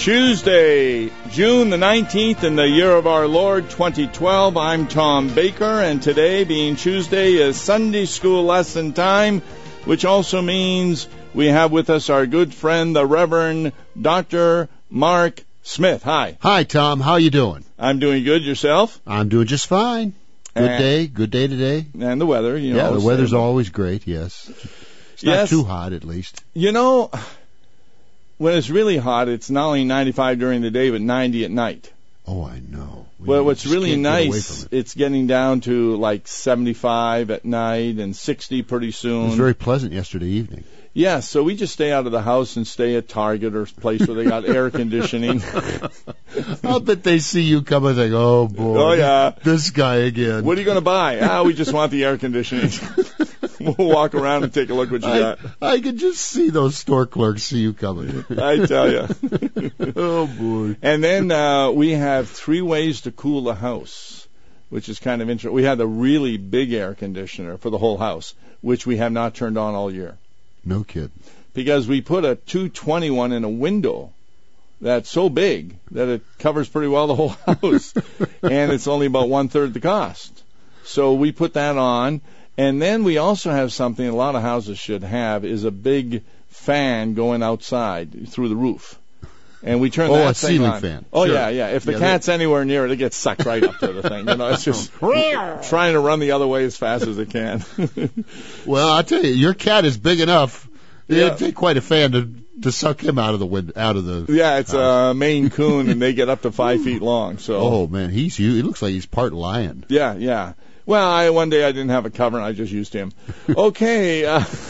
Tuesday, June the 19th in the year of our Lord 2012. I'm Tom Baker, and today, being Tuesday, is Sunday school lesson time, which also means we have with us our good friend, the Reverend Dr. Mark Smith. Hi. Hi, Tom. How you doing? I'm doing good. Yourself? I'm doing just fine. Good day today. And the weather, Yeah, the weather's always great, yes. It's not too hot, at least. You know, when it's really hot, it's not only 95 during the day, but 90 at night. Oh, I know. Well, what's really nice, it's getting down to like 75 at night and 60 pretty soon. It was very pleasant yesterday evening. Yeah, so we just stay out of the house and stay at Target or a place where they got air conditioning. I'll bet they see you come and think, oh, boy. Oh, yeah. This guy again. What are you going to buy? We just want the air conditioning. We'll walk around and take a look what you got. I could just see those store clerks see you coming. I tell you. Oh, boy. And then we have 3 ways to cool the house, which is kind of interesting. We had a really big air conditioner for the whole house, which we have not turned on all year. No kid. Because we put a 221 in a window that's so big that it covers pretty well the whole house, and it's only about 1/3 the cost. So we put that on, and then we also have something a lot of houses should have, is a big fan going outside through the roof. And we turn that thing on. Ceiling fan. Oh, sure. yeah. If the cat's anywhere near it, it gets sucked right up to the thing. It's just trying to run the other way as fast as it can. Well, I'll tell you, your cat is big enough. It'd take quite a fan to suck him out of the window, Yeah, it's a Maine Coon, and they get up to 5 feet long. So. Oh man, he's huge. He looks like he's part lion. Yeah. Well, one day I didn't have a cover, and I just used him. Okay.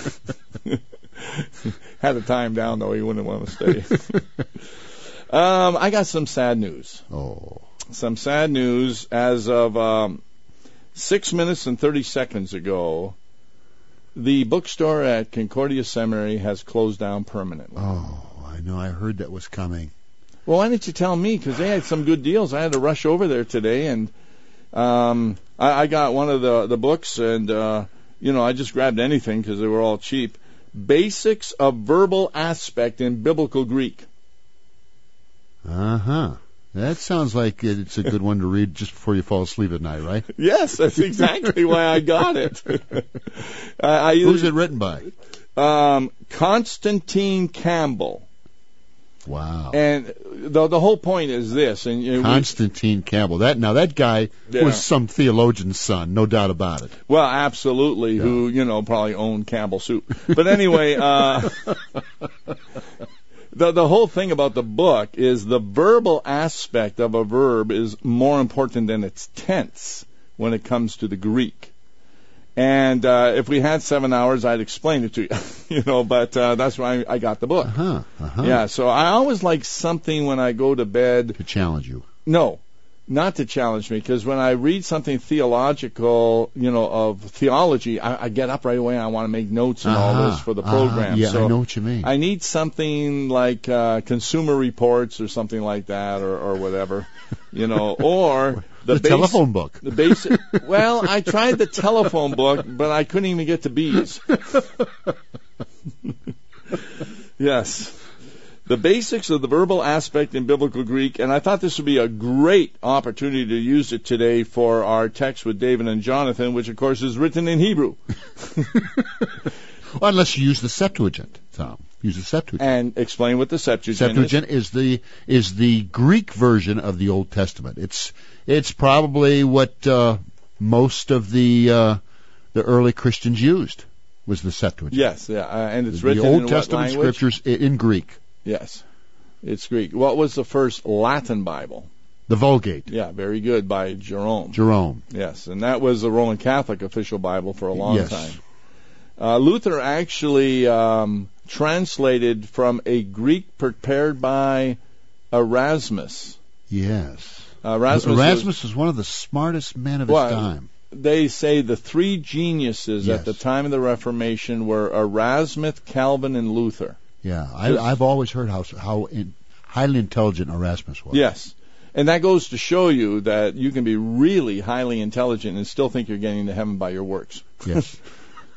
Had to tie him down, though. He wouldn't want to stay. I got some sad news. Oh. Some sad news. As of 6 minutes and 30 seconds ago, the bookstore at Concordia Seminary has closed down permanently. Oh, I know. I heard that was coming. Well, why didn't you tell me? Because they had some good deals. I had to rush over there today, and I got one of the books, and, I just grabbed anything because they were all cheap. Basics of Verbal Aspect in Biblical Greek. Uh-huh. That sounds like it's a good one to read just before you fall asleep at night, right? Yes, that's exactly why I got it. Who's it written by? Constantine Campbell. Wow. And the whole point is this. And Constantine Campbell. That guy was some theologian's son, no doubt about it. Well, absolutely, who, probably owned Campbell Soup. But anyway, the whole thing about the book is the verbal aspect of a verb is more important than its tense when it comes to the Greek. And if we had 7 hours, I'd explain it to you, but that's why I got the book. Uh-huh. Yeah, so I always like something when I go to bed. To challenge you. No, not to challenge me, because when I read something theological, of theology, I get up right away and I want to make notes and all this for the program. Yeah, so I know what you mean. I need something like Consumer Reports or something like that, or whatever, or the telephone book. The basic. Well, I tried the telephone book, but I couldn't even get to B's. Yes. The Basics of the Verbal Aspect in Biblical Greek, and I thought this would be a great opportunity to use it today for our text with David and Jonathan, which, of course, is written in Hebrew. Well, unless you use the Septuagint, Tom. Use the Septuagint. And explain what the Septuagint is the Greek version of the Old Testament. It's probably what most of the early Christians used, was the Septuagint. Yes, and it's written in the Old Testament scriptures in Greek. Yes, it's Greek. What was the first Latin Bible? The Vulgate. Yeah, very good, by Jerome. Jerome. Yes, and that was the Roman Catholic official Bible for a long time. Luther actually translated from a Greek prepared by Erasmus. Yes. Erasmus was one of the smartest men of his time. They say the 3 geniuses at the time of the Reformation were Erasmus, Calvin, and Luther. Yeah, I've always heard how highly intelligent Erasmus was. Yes, and that goes to show you that you can be really highly intelligent and still think you're getting to heaven by your works. Yes.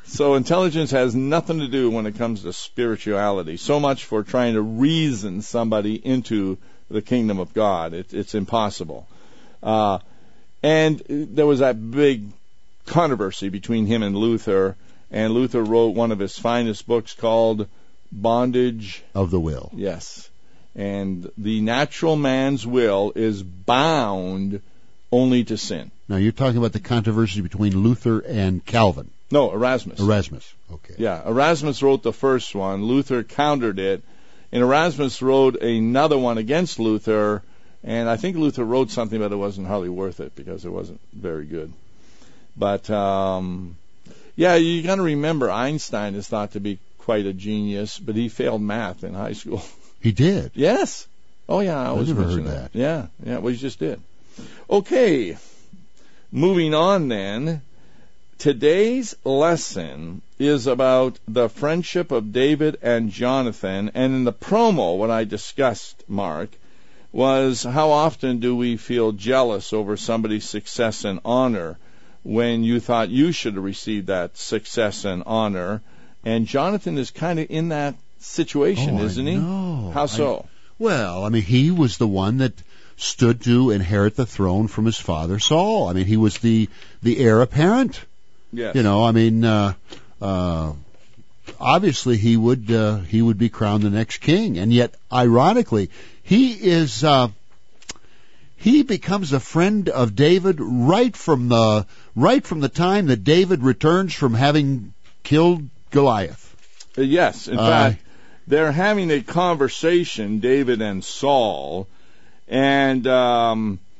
So intelligence has nothing to do when it comes to spirituality. So much for trying to reason somebody into the kingdom of God. It's impossible. And there was that big controversy between him and Luther wrote one of his finest books called Bondage of the Will. Yes. And the natural man's will is bound only to sin. Now, you're talking about the controversy between Luther and Calvin. No, Erasmus. Erasmus, okay. Yeah, Erasmus wrote the first one. Luther countered it. And Erasmus wrote another one against Luther. And I think Luther wrote something, but it wasn't hardly worth it because it wasn't very good. But, yeah, you got to remember Einstein is thought to be quite a genius, but he failed math in high school. He did? Yes. Oh, yeah, I always never mention heard that. Yeah, well, he just did. Okay, moving on then. Today's lesson is about the friendship of David and Jonathan, and in the promo, what I discussed, Mark, was how often do we feel jealous over somebody's success and honor when you thought you should have received that success and honor. And Jonathan is kind of in that situation, isn't he? How so? Well, I mean, he was the one that stood to inherit the throne from his father Saul. I mean, he was the heir apparent. Yes. You know, I mean, obviously he would be crowned the next king, and yet, ironically, he becomes a friend of David right from the time that David returns from having killed Goliath. Yes, in fact, they're having a conversation, David and Saul, and I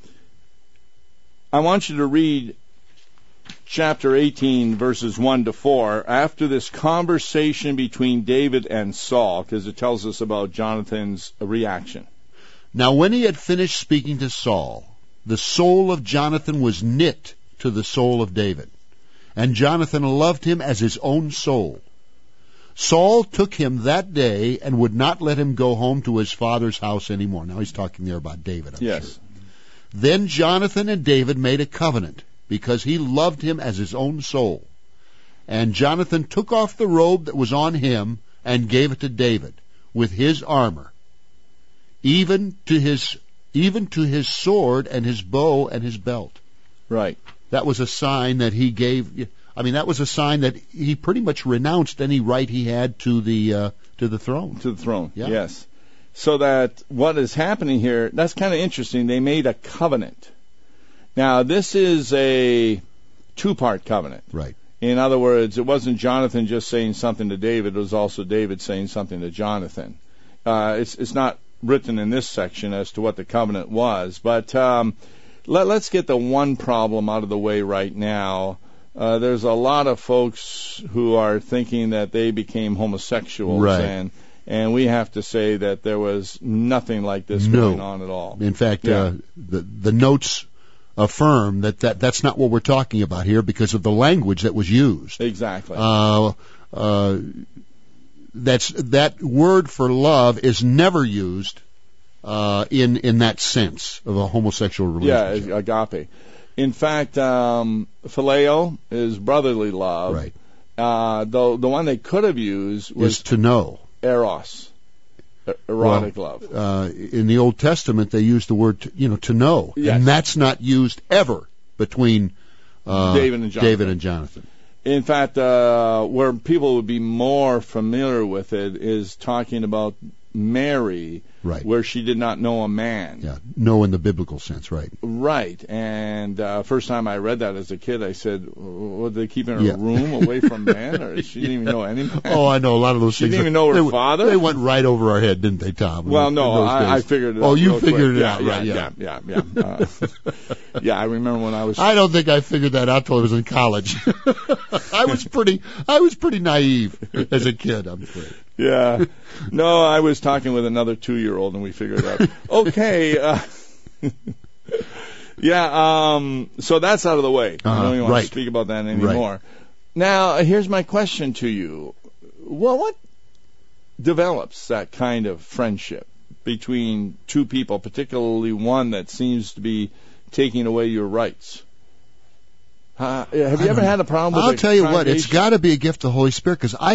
want you to read chapter 18, verses 1 to 4, after this conversation between David and Saul, because it tells us about Jonathan's reaction. Now when he had finished speaking to Saul, the soul of Jonathan was knit to the soul of David, and Jonathan loved him as his own soul. Saul took him that day and would not let him go home to his father's house anymore. Now he's talking there about David, I'm yes. sure. Then Jonathan and David made a covenant, because he loved him as his own soul. And Jonathan took off the robe that was on him and gave it to David with his armor, even to his sword and his bow and his belt. Right. That was a sign that he gave. I mean, that was a sign that he pretty much renounced any right he had to the throne. To the throne. Yeah. Yes. So that what is happening here, that's kind of interesting. They made a covenant. Now, this is a two-part covenant. Right. In other words, it wasn't Jonathan just saying something to David. It was also David saying something to Jonathan. It's not written in this section as to what the covenant was. But let's get the one problem out of the way right now. There's a lot of folks who are thinking that they became homosexuals. Right. And we have to say that there was nothing like this going on at all. In fact, the notes affirm that's not what we're talking about here because of the language that was used. Exactly. That word for love is never used in that sense of a homosexual relationship. Yeah, agape. In fact, phileo is brotherly love. Right. The one they could have used was is to know. Eros. Erotic love. In the Old Testament, they use the word to know, yes. And that's not used ever between David and Jonathan. In fact, where people would be more familiar with it is talking about Mary, right, where she did not know a man. Yeah, know in the biblical sense, right? Right. And first time I read that as a kid, I said, "Would they keep her in a room away from men, or she didn't even know any man?" Oh, I know a lot of those she things. She didn't even know her father. They went right over our head, didn't they, Tom? Well, no, I figured it out. Oh, you figured quick. it out, right? Yeah. Yeah, I remember when I was. I don't think I figured that out till I was in college. I was pretty naive as a kid, I'm afraid. Yeah. No, I was talking with another 2-year-old and we figured it out. Okay. So that's out of the way. I don't even want to speak about that anymore. Right. Now, here's my question to you. Well, what develops that kind of friendship between two people, particularly one that seems to be taking away your rights? Have you ever had a problem with I'll tell you what, it's got to be a gift of the Holy Spirit, because I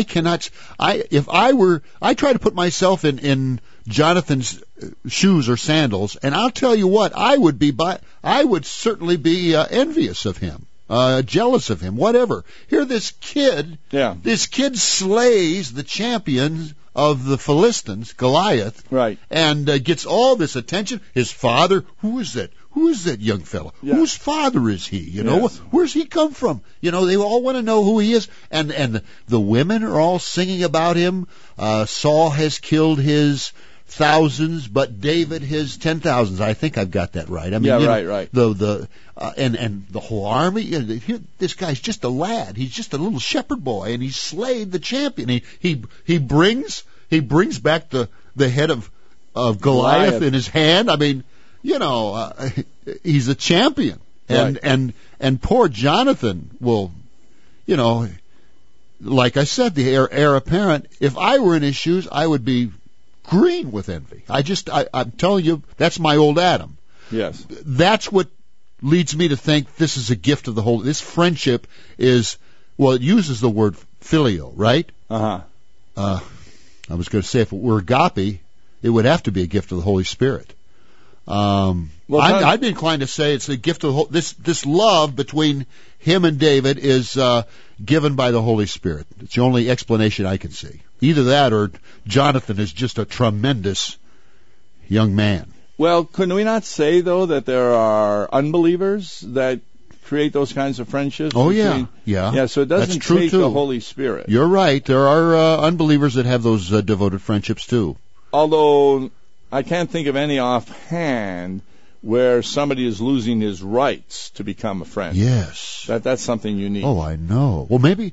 try to put myself in Jonathan's shoes or sandals, and I'll tell you what, I would certainly be envious of him, jealous of him, whatever. Here, this kid slays the champion of the Philistines, Goliath, right, and gets all this attention. His father, who is that? Who is that young fellow? Yeah. Whose father is he? You know, Yes. where's he come from? You know, they all want to know who he is. And the women are all singing about him. Saul has killed his thousands, but David his 10,000s. I think I've got that right. I mean, right. And the whole army. Here, this guy's just a lad. He's just a little shepherd boy, and he's slayed the champion. He brings back the head of Goliath in his hand. I mean, you know, he's a champion, and poor Jonathan will, you know, like I said, the heir apparent. If I were in his shoes, I would be green with envy. I'm telling you, that's my old Adam. Yes, that's what leads me to think this is a gift of the Holy. This friendship is, well, it uses the word filio, right? I was going to say, if it were agape, it would have to be a gift of the Holy Spirit. I'd be inclined to say it's a gift of this love between him and David is given by the Holy Spirit. It's the only explanation I can see. Either that or Jonathan is just a tremendous young man. Well, couldn't we not say, though, that there are unbelievers that create those kinds of friendships? Oh, yeah. Yeah, so it doesn't That's true take too. the Holy Spirit. You're right. There are unbelievers that have those devoted friendships too. Although I can't think of any offhand where somebody is losing his rights to become a friend. Yes. That's something unique. Oh, I know. Well, maybe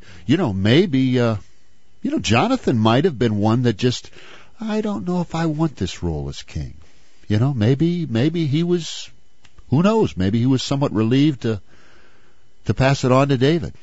Jonathan might have been one that just, I don't know if I want this role as king. You know, maybe he was, who knows, maybe he was somewhat relieved to pass it on to David.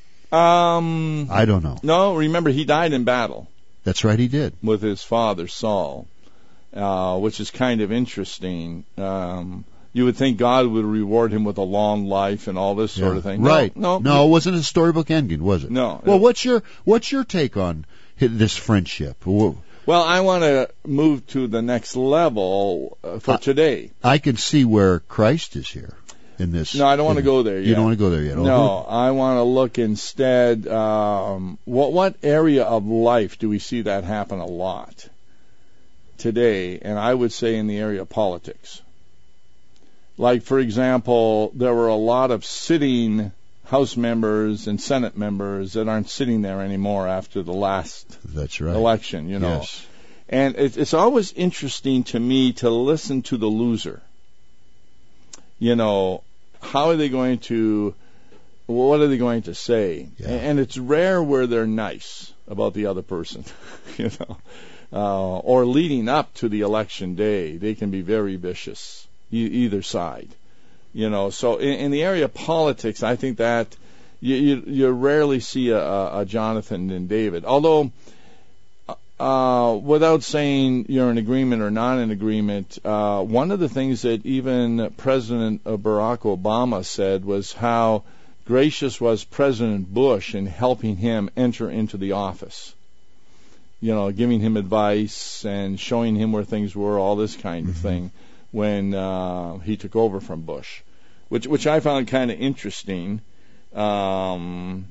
I don't know. No, remember, he died in battle. That's right, he did. With his father, Saul, which is kind of interesting. You would think God would reward him with a long life and all this sort of thing. Right. No, it wasn't a storybook ending, was it? No. Well, what's your take on this friendship? Well, I want to move to the next level for today. I can see where Christ is here in this. No, I don't want to go there yet. You don't want to go there yet? No, I want to look instead, what area of life do we see that happen a lot today? And I would say in the area of politics. Like, for example, there were a lot of sitting House members and Senate members that aren't sitting there anymore after the last election, you know. Yes. And it's always interesting to me to listen to the loser. You know, how are they going to, what are they going to say? Yeah. And it's rare where they're nice about the other person, you know. Or leading up to the election day, they can be very vicious, either side. You know, so in the area of politics, I think that you rarely see a Jonathan and David. Although, without saying you're in agreement or not in agreement, one of the things that even President Barack Obama said was how gracious was President Bush in helping him enter into the office. You know, giving him advice and showing him where things were, all this kind of thing, when he took over from Bush, which I found kind of interesting. You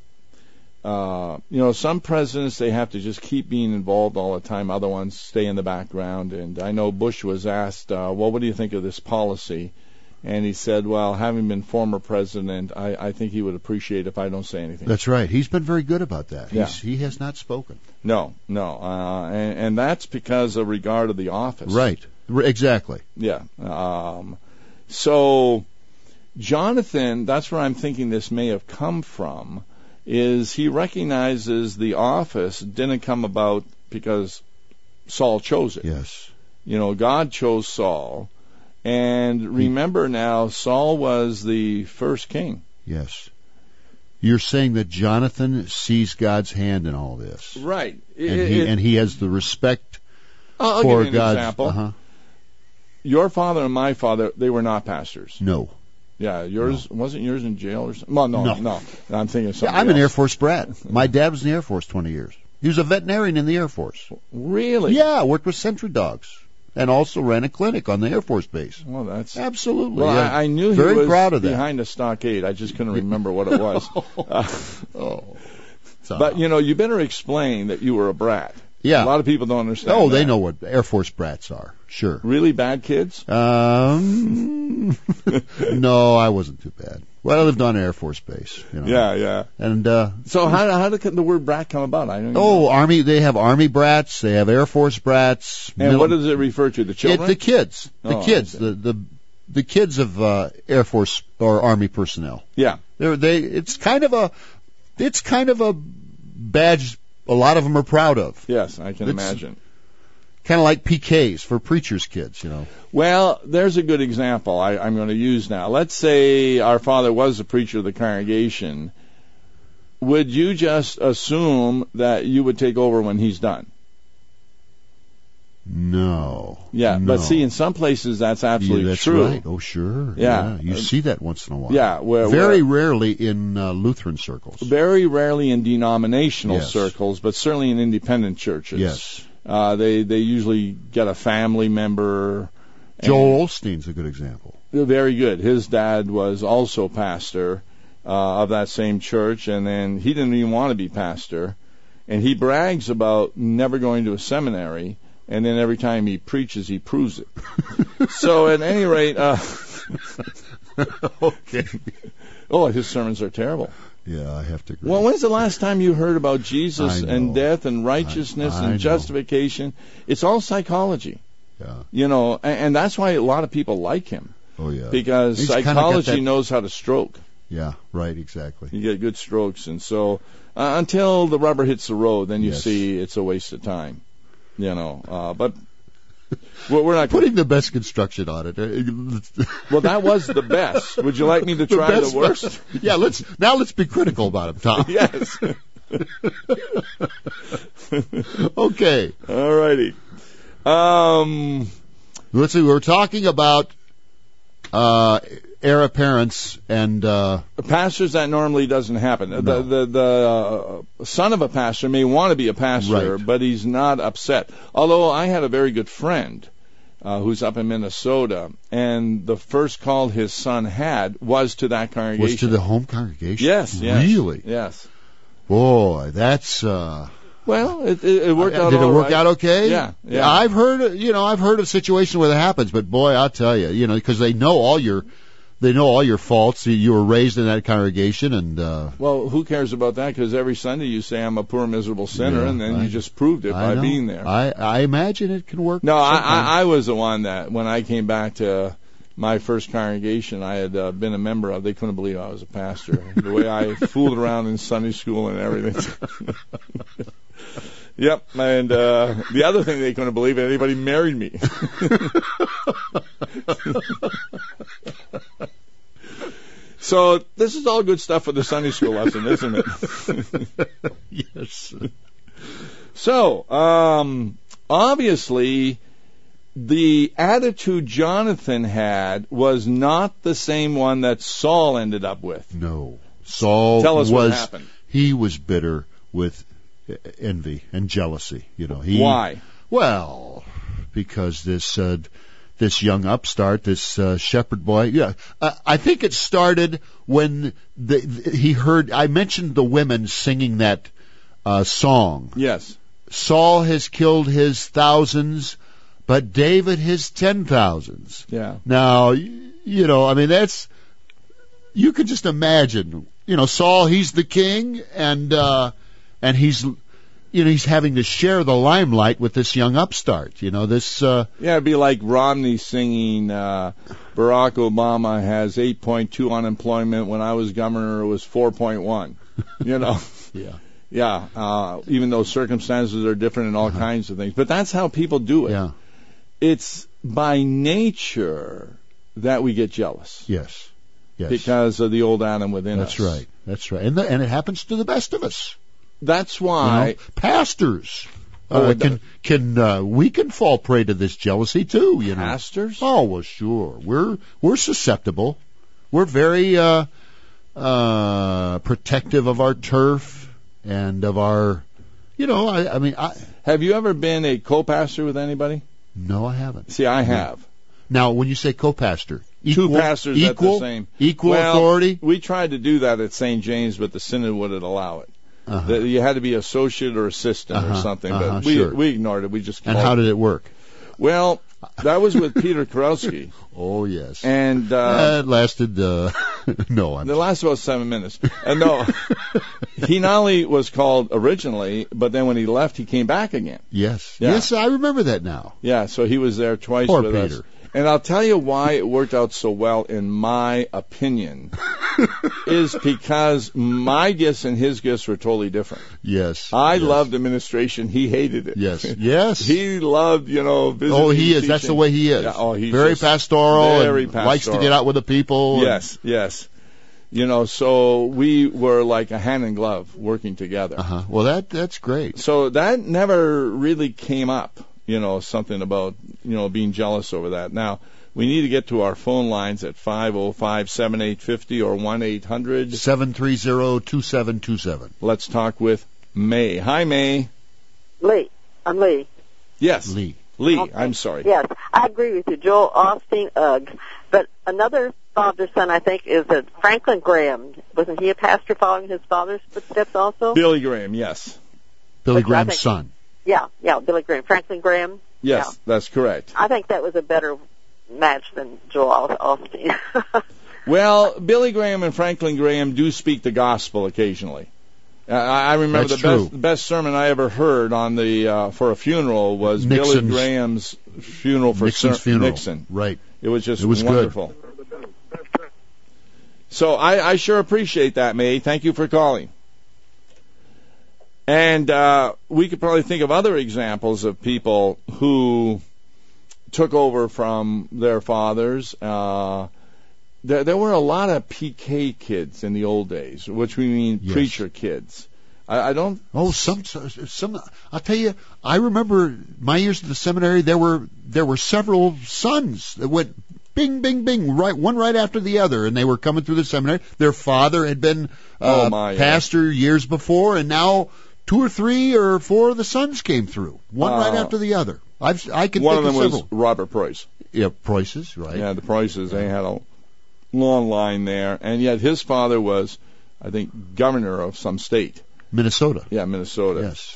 know, some presidents, they have to just keep being involved all the time. Other ones stay in the background. And I know Bush was asked, well, what do you think of this policy? And he said, well, having been former president, I think he would appreciate if I don't say anything. That's right. He's been very good about that. Yeah. He has not spoken. No. And that's because of regard to the office. Right. Exactly. Yeah. So Jonathan, that's where I'm thinking this may have come from, is he recognizes the office didn't come about because Saul chose it. Yes. You know, God chose Saul. And remember now, Saul was the first king. Yes. You're saying that Jonathan sees God's hand in all this. Right. And he has the respect I'll for give you an God's... example. Your father and my father, they were not pastors. No. Yeah, yours wasn't yours in jail or something? Well, no. I'm thinking of something I'm else. an Air Force brat. My dad was in the Air Force 20 years. He was a veterinarian in the Air Force. Really? Yeah, worked with sentry dogs and also ran a clinic on the Air Force base. Well, that's absolutely. Well, yeah. I knew Very he was proud of that. behind a stockade. I just couldn't remember what it was. But you better explain that you were a brat. Yeah. A lot of people don't understand. Oh, that. they know what Air Force brats are. Sure. Really bad kids? No, I wasn't too bad. Well, I lived on an Air Force base. Yeah. And so how did the word brat come about? I don't know. know. Army. They have Army brats. They have Air Force brats. And what does it refer to? The children? The kids. The kids. Okay. The kids of Air Force or Army personnel. Yeah. It's kind of a badge a lot of them are proud of. Yes, I can imagine. Kind of like PKs for preachers' kids, Well, there's a good example I'm going to use now. Let's say our father was the preacher of the congregation. Would you just assume that you would take over when he's done? No. Yeah, no. But see, in some places that's absolutely true. Right. Oh, sure. Yeah. You see that once in a while. Yeah. Very rarely in Lutheran circles. Very rarely in denominational circles, but certainly in independent churches. Yes. They usually get a family member. Joel Osteen's a good example. Very good. His dad was also pastor of that same church, and then he didn't even want to be pastor. And he brags about never going to a seminary, and then every time he preaches, he proves it. So at any rate... okay. Oh, his sermons are terrible. Yeah, I have to agree. Well, when's the last time you heard about Jesus and death and righteousness and justification? It's all psychology. Yeah. And that's why a lot of people like him. Oh, yeah. Because psychology knows how to stroke. Yeah, right, exactly. You get good strokes. And so until the rubber hits the road, then you see it's a waste of time. But we're not putting the best construction on it. Well, that was the best. Would you like me to try the worst? Yeah, let's be critical about him, Tom. Yes. Okay. All righty. Let's see. We're talking about heir apparents and pastors. That normally doesn't happen. No. The son of a pastor may want to be a pastor, but he's not upset. Although I had a very good friend who's up in Minnesota, and the first call his son had was to that congregation. Was to the home congregation? Yes. Really? Yes. Boy, that's. Well, it worked out. Did it work out okay? Yeah. I've heard of situations where that happens, but boy, I'll tell you, because they know all your faults. You were raised in that congregation, and well, who cares about that? Because every Sunday you say I'm a poor, miserable sinner, and then you just proved it by being there. I imagine it can work. No, I was the one that when I came back to my first congregation I had been a member of, they couldn't believe I was a pastor. The way I fooled around in Sunday school and everything. Yep, and the other thing they couldn't believe, anybody married me. So this is all good stuff for the Sunday school lesson, isn't it? Yes. So, obviously, the attitude Jonathan had was not the same one that Saul ended up with. No. Saul Tell us what happened. He was bitter with envy and jealousy. Why? Well, because this young upstart, this shepherd boy. Yeah, I think it started when he heard. I mentioned the women singing that song. Yes. Saul has killed his thousands, but David his 10,000s. Yeah. Now, that's. You could just imagine. Saul, he's the king, and he's. He's having to share the limelight with this young upstart. This. Yeah, it'd be like Romney singing, Barack Obama has 8.2 unemployment. When I was governor, it was 4.1. Yeah. Yeah. Even though circumstances are different and all kinds of things. But that's how people do it. Yeah. It's by nature that we get jealous. Yes. Because of the old Adam within us. That's right. And it happens to the best of us. That's why pastors we can fall prey to this jealousy too. Pastors? Oh well, sure. We're susceptible. we're very protective of our turf and of our, Have you ever been a co-pastor with anybody? No, I haven't. See, I have. Now, when you say co-pastor, two pastors at the same. Equal authority? We tried to do that at St. James, but the synod wouldn't allow it. You had to be associate or assistant or something, but we ignored it. We just And how did it work? Well, that was with Peter Kurowski. Oh, yes. And it lasted, it lasted about 7 minutes. No, he not only was called originally, but then when he left, he came back again. Yes. Yeah. Yes, I remember that now. Yeah, so he was there twice Poor with Peter. us. And I'll tell you why it worked out so well, in my opinion, is because my gifts and his gifts were totally different. Yes. I loved administration. He hated it. Yes. Yes. He loved, visiting. Oh, he is. Teaching. That's the way he is. Yeah, he's very pastoral. Very and pastoral. Likes to get out with the people. Yes, yes. So we were like a hand and glove working together. Well, that's great. So that never really came up. Something about, being jealous over that. Now, we need to get to our phone lines at 505-7850 or 1-800. 730-2727. Let's talk with May. Hi, May. Lee. I'm Lee. Yes. Lee. Okay. I'm sorry. Yes, I agree with you. Joel Osteen, ugh. But another father-son, I think, is Franklin Graham. Wasn't he a pastor following his father's footsteps also? Billy Graham, yes. Billy Graham's son. Yeah, Billy Graham. Franklin Graham? Yes, that's correct. I think that was a better match than Joel Osteen. Well, Billy Graham and Franklin Graham do speak the gospel occasionally. I remember the best sermon I ever heard on for a funeral was Billy Graham's funeral for Nixon. Right. It was just wonderful. Good. So I sure appreciate that, May. Thank you for calling. And we could probably think of other examples of people who took over from their fathers. There were a lot of PK kids in the old days, which we mean preacher kids. I don't. Oh, some. I'll tell you. I remember my years at the seminary. There were several sons that went bing, bing, bing, one right after the other, and they were coming through the seminary. Their father had been pastor years before, and now 2 or 3 or 4 of the sons came through, one right after the other. I can think of several. One of them was Robert Preuss. Yeah, Preuss's, right? Yeah, the Preusses. They had a long line there, and yet his father was, I think, governor of some state. Minnesota. Yeah, Minnesota. Yes.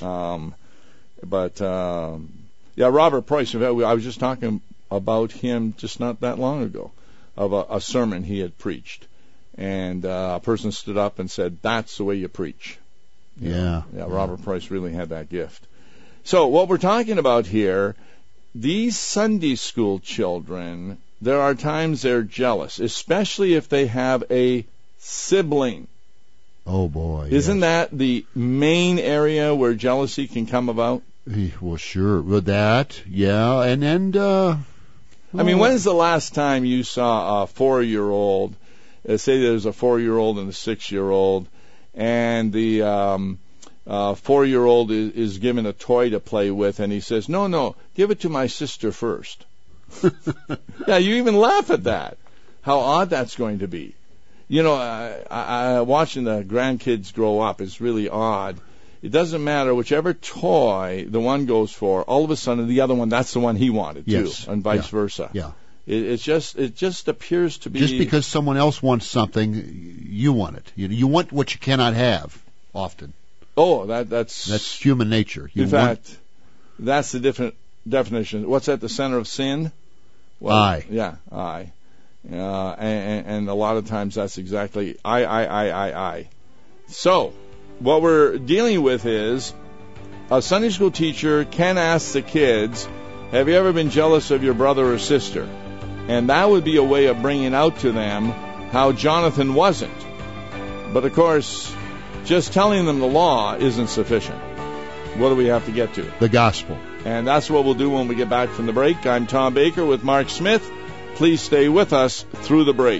Robert Preuss. In fact, I was just talking about him just not that long ago, of a sermon he had preached, and a person stood up and said, "That's the way you preach." Yeah. Robert Preuss really had that gift. So what we're talking about here, these Sunday school children, there are times they're jealous, especially if they have a sibling. Oh, boy. Isn't that the main area where jealousy can come about? Well, sure. With that, yeah. And I mean, when's the last time you saw a 4-year-old, say there's a 4-year-old and a 6-year-old, and the 4-year-old is given a toy to play with, and he says, no, give it to my sister first. Yeah, you even laugh at that. How odd that's going to be. Watching the grandkids grow up is really odd. It doesn't matter, whichever toy the one goes for, all of a sudden the other one, that's the one he wanted too, and vice versa. Yeah. It just appears to be... Just because someone else wants something, you want it. You want what you cannot have, often. Oh, that's human nature. In fact, that's the different definition. What's at the center of sin? Well, I. Yeah, I. And a lot of times that's exactly I. So, what we're dealing with is a Sunday school teacher can ask the kids, have you ever been jealous of your brother or sister? And that would be a way of bringing out to them how Jonathan wasn't. But of course, just telling them the law isn't sufficient. What do we have to get to? The gospel. And that's what we'll do when we get back from the break. I'm Tom Baker with Mark Smith. Please stay with us through the break.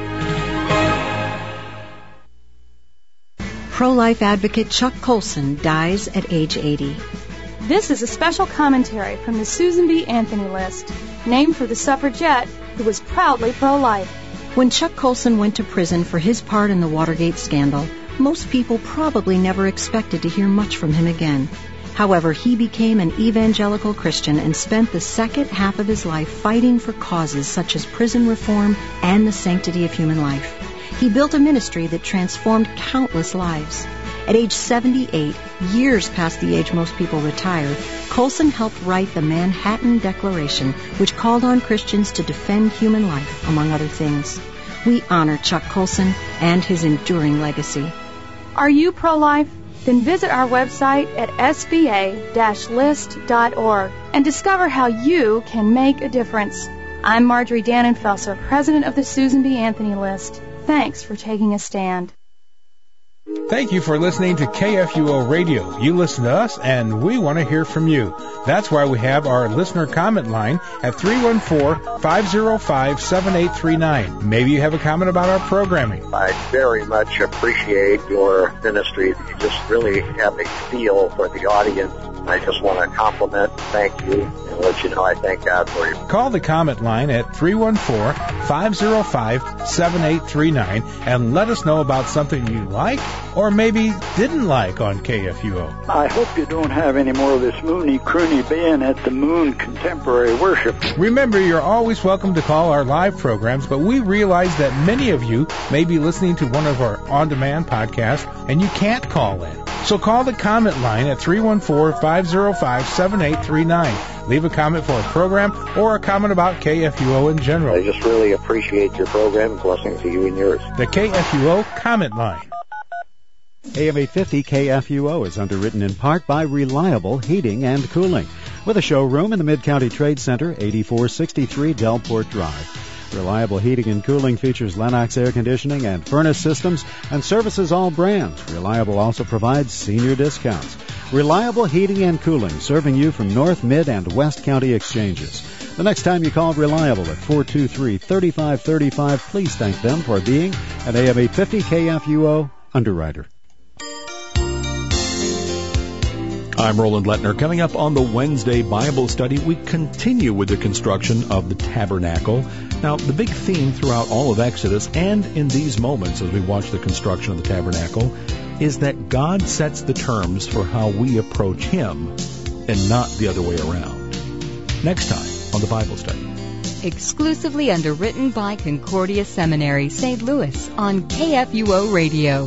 Pro-life advocate Chuck Colson dies at age 80. This is a special commentary from the Susan B. Anthony list, named for the suffragette who was proudly pro-life. When Chuck Colson went to prison for his part in the Watergate scandal, most people probably never expected to hear much from him again. However, he became an evangelical Christian and spent the second half of his life fighting for causes such as prison reform and the sanctity of human life. He built a ministry that transformed countless lives. At age 78, years past the age most people retire, Colson helped write the Manhattan Declaration, which called on Christians to defend human life, among other things. We honor Chuck Colson and his enduring legacy. Are you pro-life? Then visit our website at sba-list.org and discover how you can make a difference. I'm Marjorie Dannenfelser, president of the Susan B. Anthony List. Thanks for taking a stand. Thank you for listening to KFUO Radio. You listen to us, and we want to hear from you. That's why we have our listener comment line at 314-505-7839. Maybe you have a comment about our programming. I very much appreciate your ministry. You just really have a feel for the audience. I just want to compliment, thank you, and let you know I thank God for you. Call the comment line at 314-505-7839 and let us know about something you like or maybe didn't like on KFUO. I hope you don't have any more of this moony-croony being at the Moon Contemporary Worship. Remember, you're always welcome to call our live programs, but we realize that many of you may be listening to one of our on-demand podcasts and you can't call in. So call the comment line at 314-505-7839. Leave a comment for a program or a comment about KFUO in general. I just really appreciate your program. Blessings to you and yours. The KFUO comment line. AM 850 KFUO is underwritten in part by Reliable Heating and Cooling, with a showroom in the Mid-County Trade Center, 8463 Delport Drive. Reliable Heating and Cooling features Lennox air conditioning and furnace systems and services all brands. Reliable also provides senior discounts. Reliable Heating and Cooling, serving you from North, Mid, and West County exchanges. The next time you call Reliable at 423-3535, please thank them for being an AM 850 KFUO underwriter. I'm Roland Lettner. Coming up on the Wednesday Bible study, we continue with the construction of the tabernacle. Now, the big theme throughout all of Exodus and in these moments as we watch the construction of the tabernacle is that God sets the terms for how we approach Him and not the other way around. Next time on the Bible study. Exclusively underwritten by Concordia Seminary, St. Louis on KFUO Radio.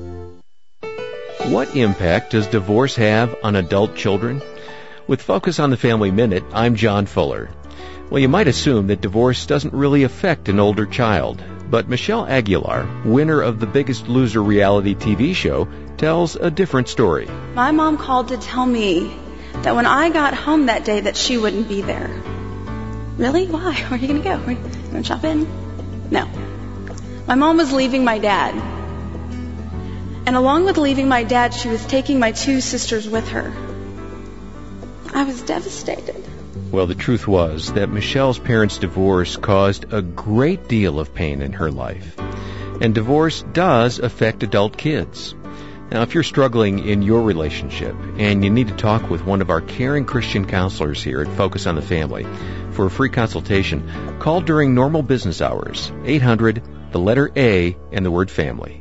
What impact does divorce have on adult children? With Focus on the Family Minute, I'm John Fuller. Well, you might assume that divorce doesn't really affect an older child, but Michelle Aguilar, winner of the Biggest Loser reality TV show, tells a different story. My mom called to tell me that when I got home that day that she wouldn't be there. Really? Why? Where are you going to go? Are you going to shopping? No. My mom was leaving my dad. And along with leaving my dad, she was taking my two sisters with her. I was devastated. Well, the truth was that Michelle's parents' divorce caused a great deal of pain in her life. And divorce does affect adult kids. Now, if you're struggling in your relationship and you need to talk with one of our caring Christian counselors here at Focus on the Family for a free consultation, call during normal business hours, 800, the letter A, and the word family.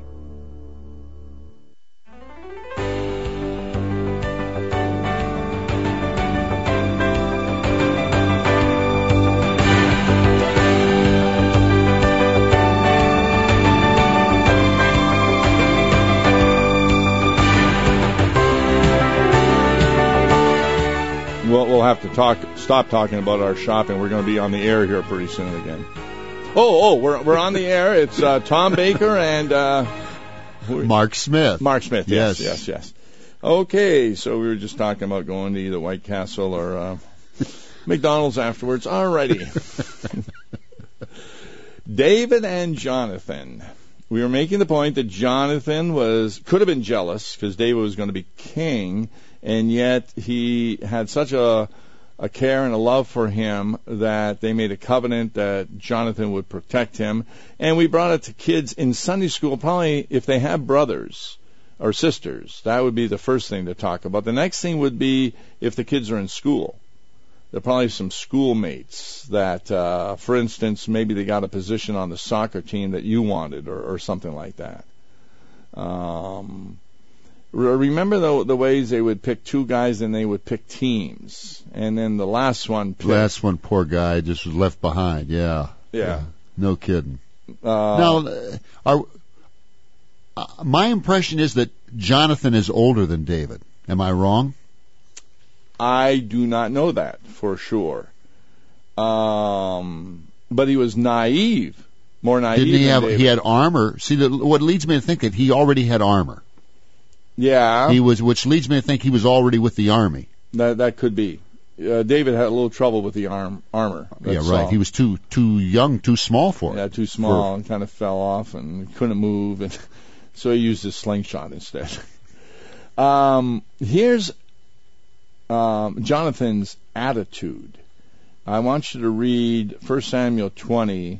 We'll have to stop talking about our shopping. We're going to be on the air here pretty soon again. We're on the air. It's Tom Baker and Mark Smith. Mark Smith. Yes. Okay, so we were just talking about going to either White Castle or McDonald's afterwards. Alrighty. David and Jonathan. We were making the point that Jonathan could have been jealous because David was going to be king. And yet he had such a care and a love for him that they made a covenant that Jonathan would protect him. And we brought it to kids in Sunday school. Probably if they have brothers or sisters, that would be the first thing to talk about. The next thing would be if the kids are in school. There are probably some schoolmates that, for instance, maybe they got a position on the soccer team that you wanted, or something like that. Remember the ways they would pick two guys and they would pick teams, and then the last one, poor guy, just was left behind. Yeah. No kidding. Now, my impression is that Jonathan is older than David. Am I wrong? I do not know that for sure. But he was naive, more naive. Didn't he than have? David. He had armor. See, what leads me to think that he already had armor. Yeah, which leads me to think he was already with the army. That could be. David had a little trouble with the armor. Yeah, right. He was too young, too small for it. Yeah, too small, and kind of fell off and couldn't move, and so he used his slingshot instead. Here's Jonathan's attitude. I want you to read 1 Samuel 20,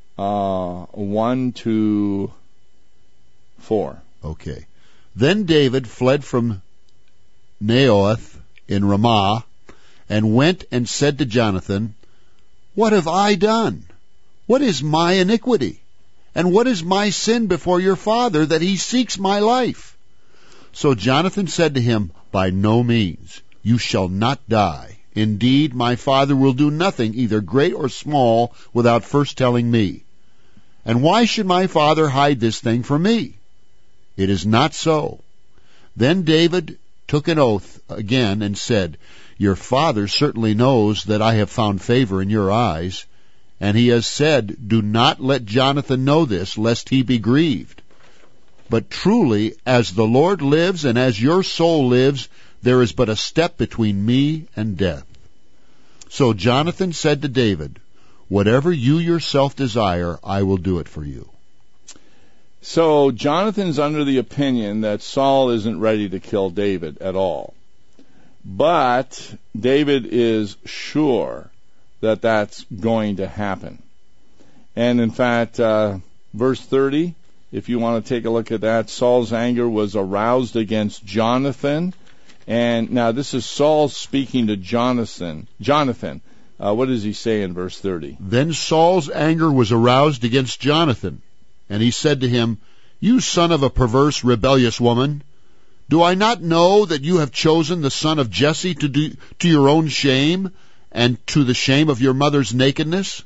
1 to 4. Okay. Then David fled from Naioth in Ramah, and went and said to Jonathan, "What have I done? What is my iniquity? And what is my sin before your father, that he seeks my life?" So Jonathan said to him, "By no means. You shall not die. Indeed, my father will do nothing, either great or small, without first telling me. And why should my father hide this thing from me? It is not so." Then David took an oath again and said, "Your father certainly knows that I have found favor in your eyes, and he has said, 'Do not let Jonathan know this, lest he be grieved.' But truly, as the Lord lives and as your soul lives, there is but a step between me and death." So Jonathan said to David, "Whatever you yourself desire, I will do it for you." So Jonathan's under the opinion that Saul isn't ready to kill David at all. But David is sure that that's going to happen. And in fact, verse 30, if you want to take a look at that, Saul's anger was aroused against Jonathan. And now this is Saul speaking to Jonathan. What does he say in verse 30? Then Saul's anger was aroused against Jonathan, and he said to him, "You son of a perverse, rebellious woman, do I not know that you have chosen the son of Jesse to your own shame and to the shame of your mother's nakedness?"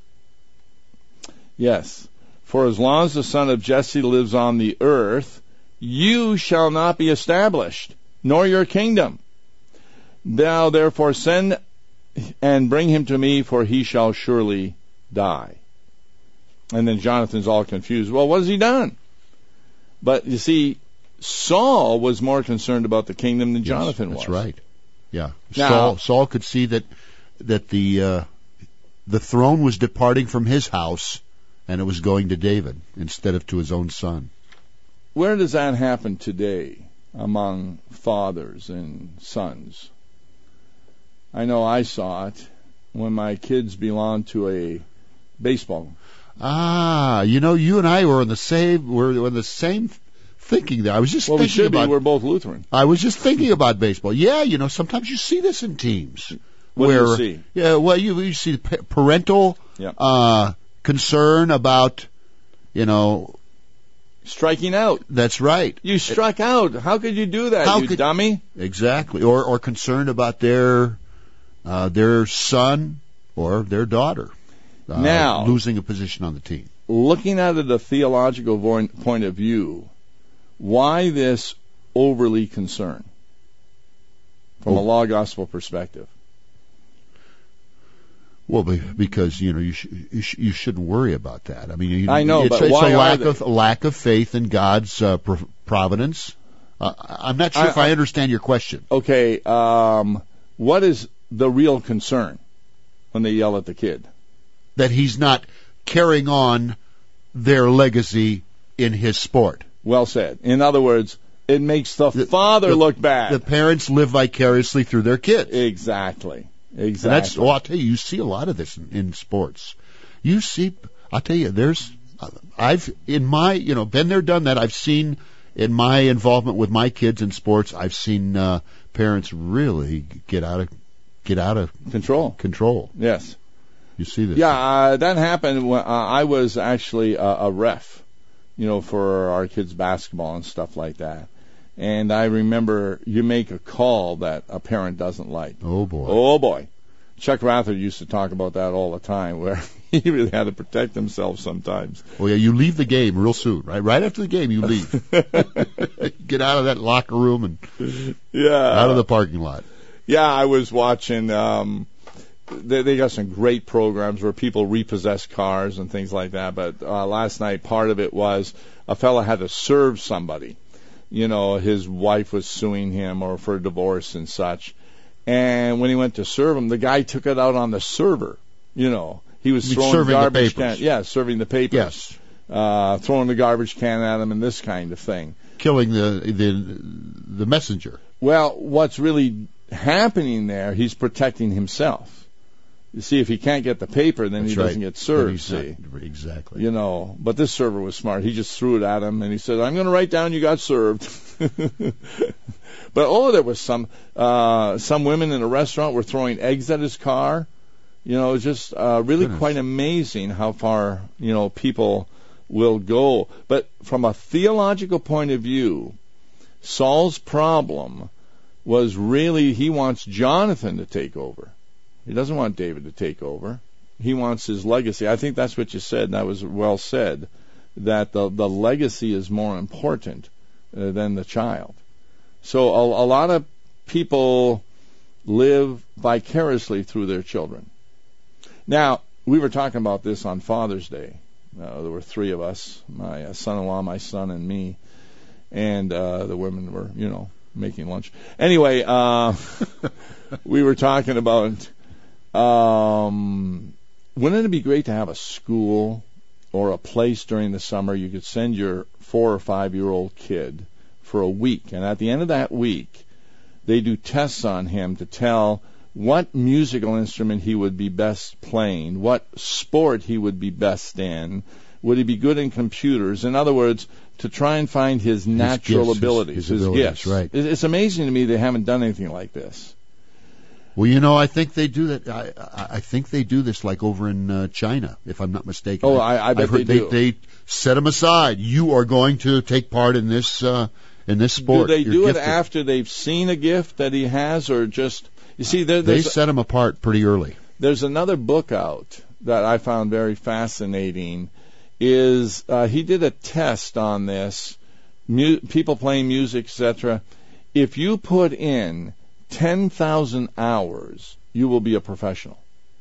Yes. "For as long as the son of Jesse lives on the earth, you shall not be established, nor your kingdom. Now therefore send and bring him to me, for he shall surely die." And then Jonathan's all confused. Well, what has he done? But you see, Saul was more concerned about the kingdom than Jonathan was. That's right. Yeah. Now, Saul could see that the throne was departing from his house, and it was going to David instead of to his own son. Where does that happen today among fathers and sons? I know I saw it when my kids belonged to a baseball. You and I were on the same thinking there. I was just we should be. We're both Lutheran. I was just thinking about baseball. Yeah, sometimes you see this in teams. What do you see? Yeah, well, you see parental concern about, striking out. That's right. You struck out. How could you do that, dummy? Exactly. Or concerned about their son or their daughter now losing a position on the team. Looking at it a theological point of view, why this overly concern from a law gospel perspective? Well, because you shouldn't worry about that. I mean, I know, it's but why a lack of faith in God's providence. I'm not sure if I understand your question. Okay, what is the real concern when they yell at the kid? That he's not carrying on their legacy in his sport. Well said. In other words, it makes the father look bad. The parents live vicariously through their kids. Exactly. And I'll tell you see a lot of this in sports. I'll tell you, I've in my, been there, done that. I've seen in my involvement with my kids in sports, I've seen parents really get out of get out of control. Yes. You see this? Yeah, that happened when I was actually a ref, for our kids' basketball and stuff like that. And I remember you make a call that a parent doesn't like. Oh, boy. Chuck Rather used to talk about that all the time, where he really had to protect himself sometimes. Oh, yeah, you leave the game real soon, right? Right after the game, you leave. Get out of that locker room and out of the parking lot. Yeah, I was watching... They got some great programs where people repossess cars and things like that. But last night, part of it was a fella had to serve somebody. His wife was suing him or for divorce and such. And when he went to serve him, the guy took it out on the server. He was throwing garbage can. Yeah, serving the papers. Yes. Throwing the garbage can at him and this kind of thing. Killing the messenger. Well, what's really happening there, he's protecting himself. You see, if he can't get the paper, then he doesn't get served, Exactly. But this server was smart. He just threw it at him, and he said, I'm going to write down you got served. But, there was some women in a restaurant were throwing eggs at his car. It was just really quite amazing how far, people will go. But from a theological point of view, Saul's problem was really he wants Jonathan to take over. He doesn't want David to take over. He wants his legacy. I think that's what you said, and that was well said, that the legacy is more important than the child. So a lot of people live vicariously through their children. Now, we were talking about this on Father's Day. There were three of us, my son-in-law, my son, and me, and the women were, making lunch. Anyway, we were talking about... wouldn't it be great to have a school or a place during the summer you could send your 4 or 5-year-old kid for a week, and at the end of that week, they do tests on him to tell what musical instrument he would be best playing, what sport he would be best in, would he be good in computers? In other words, to try and find his natural abilities, his gifts. Right. It's amazing to me they haven't done anything like this. Well, I think they do that. I think they do this like over in China, if I'm not mistaken. Oh, I bet they do. They set them aside. You are going to take part in this sport. Do they do it after they've seen a gift that he has, or just... You see, they set him apart pretty early. There's another book out that I found very fascinating. He did a test on this, people playing music, etc. If you put in 10,000 hours, you will be a professional.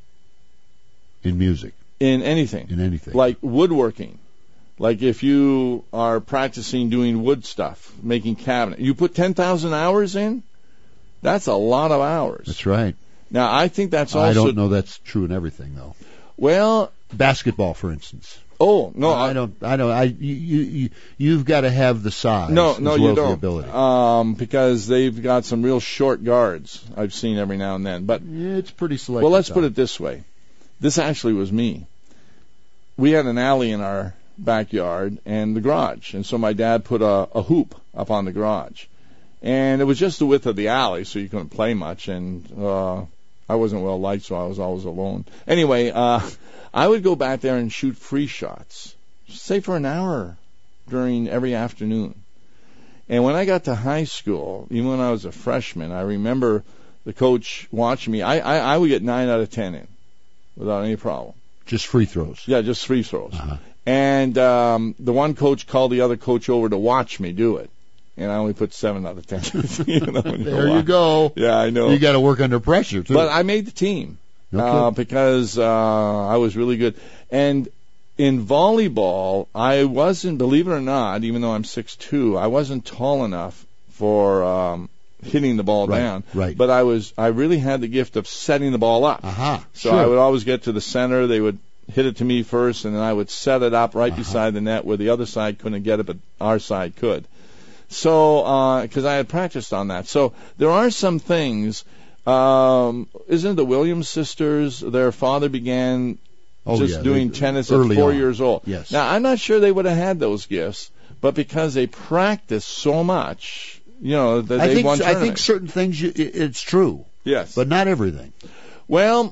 In music? In anything. Like woodworking. Like if you are practicing doing wood stuff, making cabinet. You put 10,000 hours in, that's a lot of hours. That's right. Now, I think that's also... I don't know that's true in everything, though. Well... Basketball, for instance. Oh, no. I don't. You've got to have the size. No, as well you as don't. The ability. Because they've got some real short guards I've seen every now and then. But it's pretty selective. Well, let's put it this way. This actually was me. We had an alley in our backyard and the garage. And so my dad put a hoop up on the garage. And it was just the width of the alley, so you couldn't play much. And I wasn't well liked, so I was always alone. Anyway, I would go back there and shoot free shots, say for an hour during every afternoon. And when I got to high school, even when I was a freshman, I remember the coach watching me. I would get 9 out of 10 in without any problem. Just free throws? Yeah, just free throws. Uh-huh. And the one coach called the other coach over to watch me do it. And I only put 7 out of 10. There you go. Yeah, I know. You got to work under pressure, too. But I made the team because I was really good. And in volleyball, I wasn't, believe it or not, even though I'm 6'2", I wasn't tall enough for hitting the ball down. Right. But I really had the gift of setting the ball up. So sure. I would always get to the center. They would hit it to me first, and then I would set it up right beside the net where the other side couldn't get it, but our side could. So, because I had practiced on that. So there are some things. Isn't it the Williams sisters? Their father began doing tennis at 4 years old. Yes. Now, I'm not sure they would have had those gifts, but because they practiced so much, that they won tournaments. I think certain things, it's true. Yes. But not everything. Well,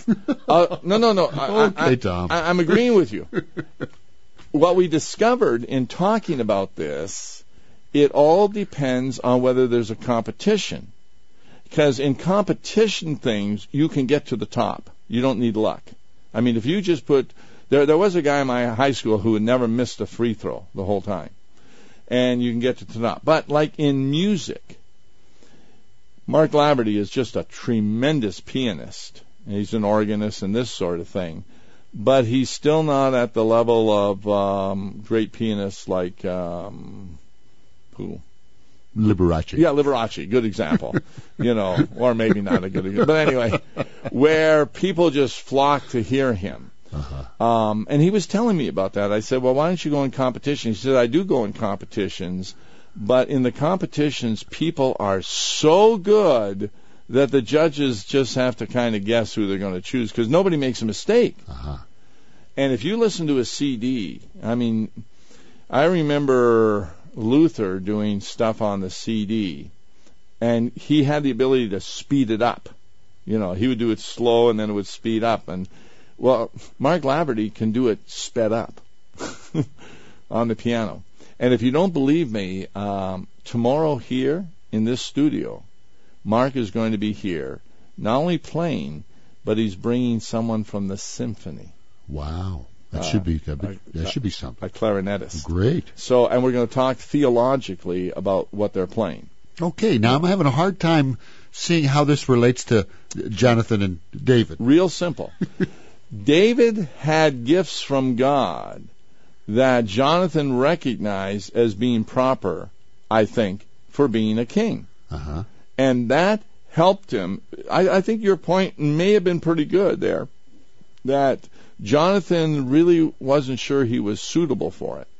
no. Okay, Tom. I'm agreeing with you. What we discovered in talking about this, it all depends on whether there's a competition. Because in competition things, you can get to the top. You don't need luck. I mean, if you just put... There was a guy in my high school who had never missed a free throw the whole time. And you can get to the top. But like in music, Mark Laverty is just a tremendous pianist. He's an organist and this sort of thing. But he's still not at the level of great pianists like who? Liberace. Yeah, Liberace. Good example. Or maybe not a good example. But anyway, where people just flock to hear him. Uh-huh. And he was telling me about that. I said, well, why don't you go in competition? He said, I do go in competitions, but in the competitions, people are so good that the judges just have to kind of guess who they're going to choose because nobody makes a mistake. Uh-huh. And if you listen to a CD, I mean, I remember Luther doing stuff on the CD, and he had the ability to speed it up. He would do it slow and then it would speed up. And well, Mark Laverty can do it sped up on the piano. And if you don't believe me, tomorrow here in this studio, Mark is going to be here, not only playing, but he's bringing someone from the symphony. Wow. That should be something. A clarinetist. Great. So, and we're going to talk theologically about what they're playing. Okay, now I'm having a hard time seeing how this relates to Jonathan and David. Real simple. David had gifts from God that Jonathan recognized as being proper, I think, for being a king. Uh-huh. And that helped him. I think your point may have been pretty good there, that Jonathan really wasn't sure he was suitable for it.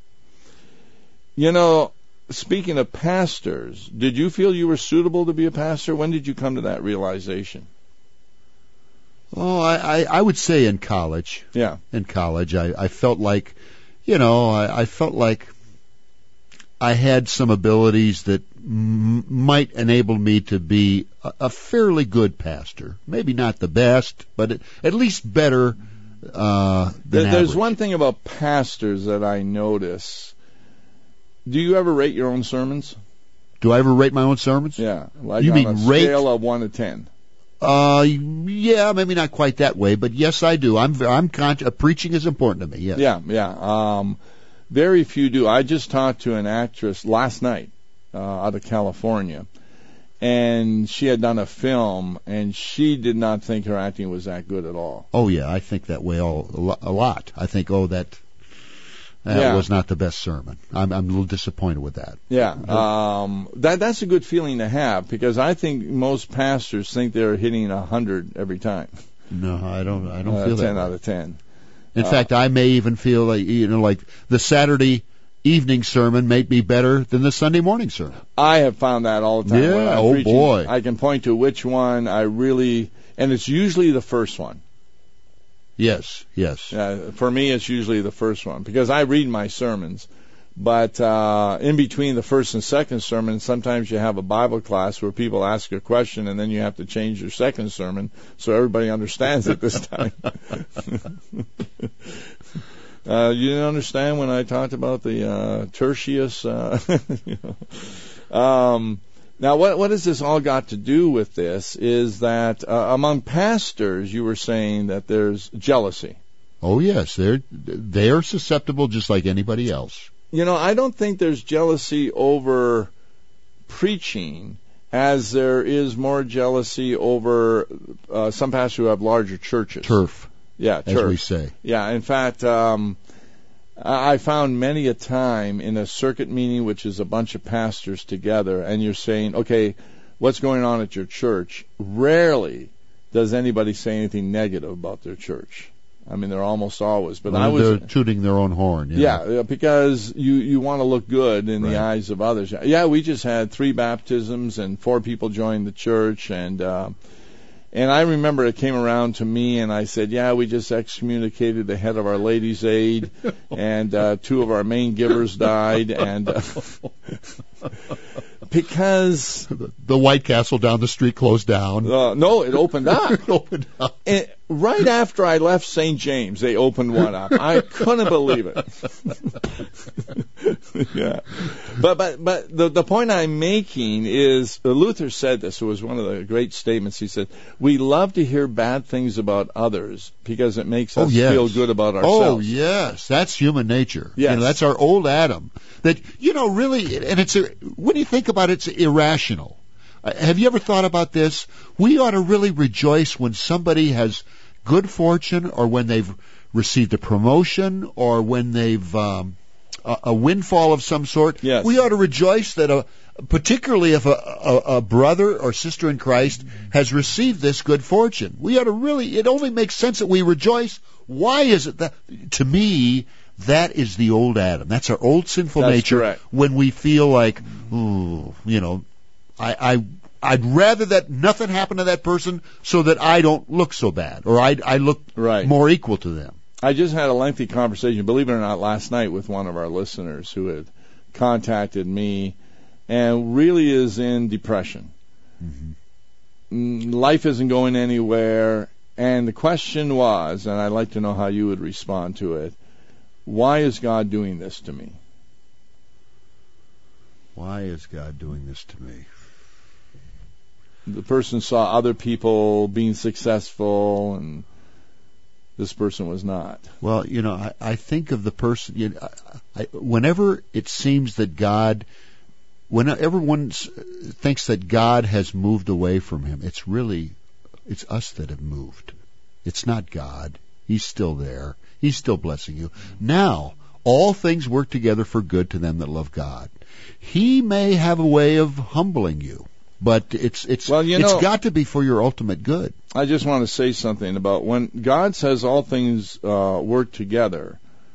Speaking of pastors, did you feel you were suitable to be a pastor? When did you come to that realization? Oh, I would say in college. Yeah. In college, I felt like, I felt like I had some abilities that might enable me to be a fairly good pastor. Maybe not the best, but at least better than There's average. one thing about pastors that I notice. Do you ever rate your own sermons? Do I ever rate my own sermons? Yeah. Like You on mean a rate? scale of 1 to 10. Yeah, maybe not quite that way, but yes, I do. Preaching is important to me. Yes. Yeah. Very few do. I just talked to an actress last night out of California, and she had done a film, and she did not think her acting was that good at all. Oh yeah, I think that way a lot. I think that was not the best sermon. I'm a little disappointed with that. Yeah, that's a good feeling to have, because I think most pastors think they're hitting 100 every time. No, I don't feel that. 10 out of 10. In fact, I may even feel like the Saturday evening sermon may be better than the Sunday morning sermon. I have found that all the time. Yeah, when I'm oh preaching. boy. I can point to which one I really, and it's usually the first one. Yes. For me, it's usually the first one, because I read my sermons. But in between the first and second sermon, sometimes you have a Bible class where people ask a question, and then you have to change your second sermon so everybody understands it this time. You didn't understand when I talked about the Tertius? Now, what has this all got to do with this is that among pastors, you were saying that there's jealousy. Oh, yes. They are susceptible just like anybody else. I don't think there's jealousy over preaching as there is more jealousy over some pastors who have larger churches. Turf. Yeah, turf. As we say. Yeah, in fact, I found many a time in a circuit meeting, which is a bunch of pastors together, and you're saying, okay, what's going on at your church? Rarely does anybody say anything negative about their church. I mean, they're almost always. But they're tooting their own horn. Yeah, because you want to look good in the eyes of others. Yeah, we just had 3 baptisms and 4 people joined the church, and And I remember it came around to me, and I said, yeah, we just excommunicated the head of our Ladies' Aid, and 2 of our main givers died, and because the White Castle down the street closed down. No, it opened up. It opened up. And right after I left St. James, they opened one up. I couldn't believe it. Yeah, but the point I'm making is Luther said this. It was one of the great statements. He said, "We love to hear bad things about others because it makes us feel good about ourselves." Oh yes, that's human nature. Yes, that's our old Adam. That really, and when you think about it, it's irrational. Have you ever thought about this? We ought to really rejoice when somebody has good fortune, or when they've received a promotion, or when they've a windfall of some sort. Yes. We ought to rejoice that, particularly if a brother or sister in Christ has received this good fortune. We ought to really, it only makes sense that we rejoice. Why is it that, to me, that is the old Adam. That's our old sinful nature. Correct. When we feel like, I'd rather that nothing happened to that person so that I don't look so bad, or I look more equal to them. I just had a lengthy conversation, believe it or not, last night with one of our listeners who had contacted me and really is in depression. Mm-hmm. Life isn't going anywhere, and the question was, and I'd like to know how you would respond to it, why is God doing this to me? Why is God doing this to me? The person saw other people being successful, and this person was not. Well, I think of the person, whenever it seems that God, whenever one thinks that God has moved away from him, it's us that have moved. It's not God. He's still there. He's still blessing you. Now, all things work together for good to them that love God. He may have a way of humbling you, but it's got to be for your ultimate good. I just want to say something about when God says all things work together.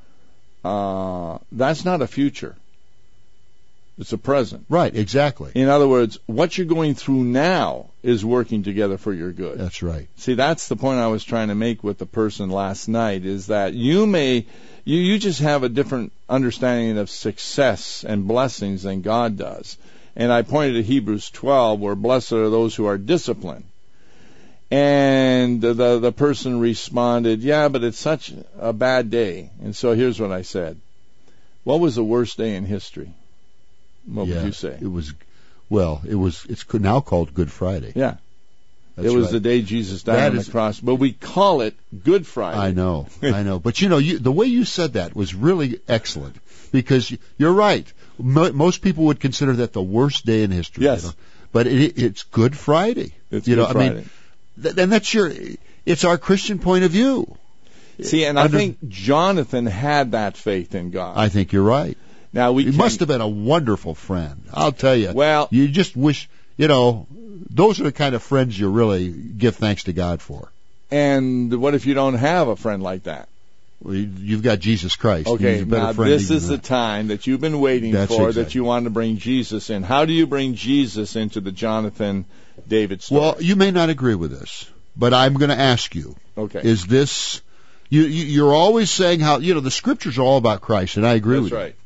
That's not a future. It's a present. Right, exactly. In other words, what you're going through now is working together for your good. That's right. See, that's the point I was trying to make with the person last night, is that you just have a different understanding of success and blessings than God does. And I pointed to Hebrews 12, where blessed are those who are disciplined. And the person responded, yeah, but it's such a bad day. And so here's what I said. What was the worst day in history? What would you say? It's now called Good Friday. Yeah. It was the day Jesus died on the cross, but we call it Good Friday. I know. But the way you said that was really excellent, because you're right. Most people would consider that the worst day in history. Yes. But it's Good Friday. It's Good Friday. And it's our Christian point of view. See, and I think Jonathan had that faith in God. I think you're right. Now he must have been a wonderful friend. I'll tell you. Well, you just wish, those are the kind of friends you really give thanks to God for. And what if you don't have a friend like that? Well, you've got Jesus Christ. Okay, now this is the time that you've been waiting for, that you want to bring Jesus in. How do you bring Jesus into the Jonathan David story? Well, you may not agree with this, but I'm going to ask you. Okay. Is this, you're always saying how, the Scriptures are all about Christ, and I agree with you. That's right.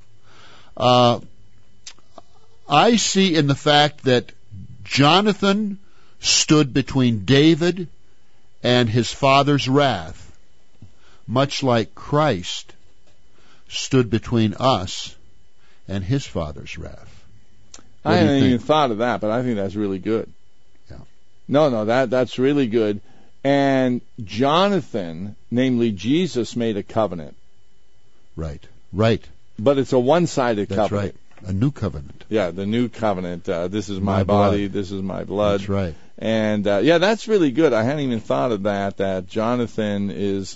I see in the fact that Jonathan stood between David and his father's wrath, much like Christ stood between us and his father's wrath. I hadn't even thought of that, but I think that's really good. Yeah. No, that's really good. And Jonathan, namely Jesus, made a covenant. Right. But it's a one-sided covenant. That's right. A new covenant. Yeah, the new covenant. This is my body, this is my blood. That's right. And, that's really good. I hadn't even thought of that Jonathan is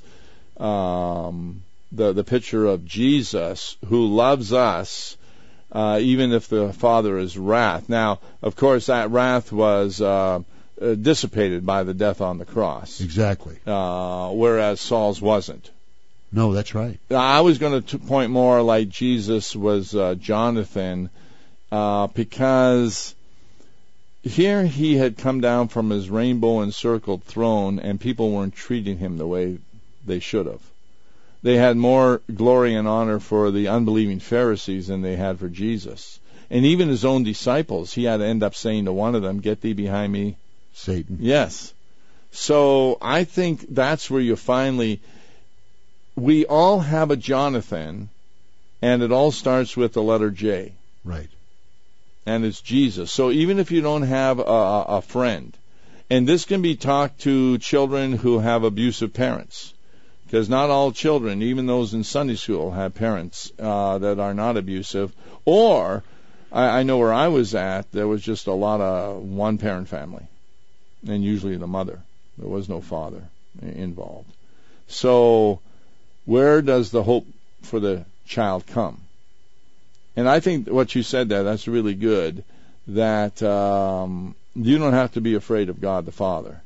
the picture of Jesus, who loves us, even if the Father is wrath. Now, of course, that wrath was dissipated by the death on the cross. Exactly. Whereas Saul's wasn't. No, that's right. I was going to point more like Jesus was Jonathan, because here he had come down from his rainbow-encircled throne, and people weren't treating him the way they should have. They had more glory and honor for the unbelieving Pharisees than they had for Jesus. And even his own disciples, he had to end up saying to one of them, "Get thee behind me, Satan." Yes. So I think that's where you finally... We all have a Jonathan, and it all starts with the letter J. Right. And it's Jesus. So even if you don't have a friend, and this can be talked to children who have abusive parents, because not all children, even those in Sunday school, have parents that are not abusive, or... I know where I was at, there was just a lot of one-parent family, and usually the mother. There was no father involved. So where does the hope for the child come? And I think what you said there, that's really good, that you don't have to be afraid of God the Father.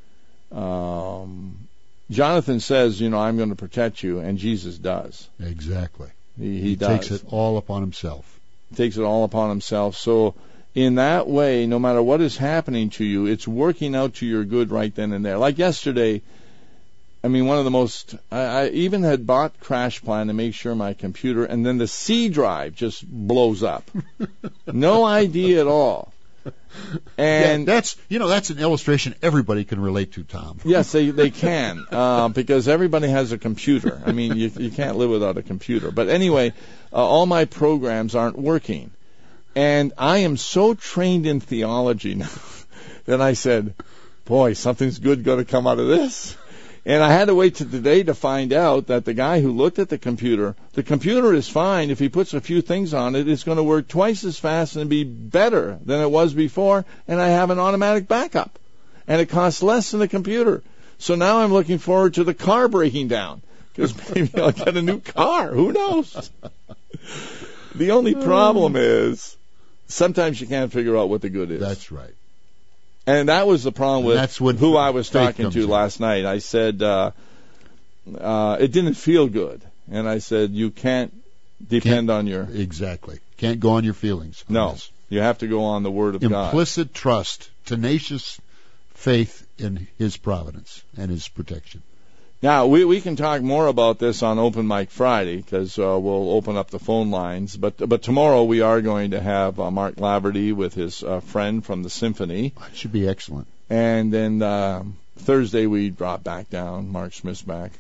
Jonathan says, I'm going to protect you, and Jesus does. Exactly. He does. Takes it all upon himself. Takes it all upon himself. So in that way, no matter what is happening to you, it's working out to your good right then and there. Like yesterday, one of the most... I even had bought CrashPlan to make sure my computer, and then the C drive just blows up. No idea at all. And that's an illustration everybody can relate to, Tom. Yes, they can, because everybody has a computer. You can't live without a computer. But anyway, all my programs aren't working. And I am so trained in theology now that I said, boy, something's good going to come out of this. And I had to wait till today to find out that the guy who looked at the computer is fine. If he puts a few things on it, it's going to work twice as fast and be better than it was before, and I have an automatic backup. And it costs less than the computer. So now I'm looking forward to the car breaking down, because maybe I'll get a new car. Who knows? The only problem is sometimes you can't figure out what the good is. That's right. And that was the problem with who I was talking to last night. I said, it didn't feel good. And I said, you can't depend on your... Exactly. Can't go on your feelings. No. You have to go on the Word of God. Implicit trust, tenacious faith in His providence and His protection. Now, we can talk more about this on Open Mic Friday, because we'll open up the phone lines. But tomorrow we are going to have Mark Laverty with his friend from the symphony. That should be excellent. And then Thursday we drop back down. Mark Smith's back.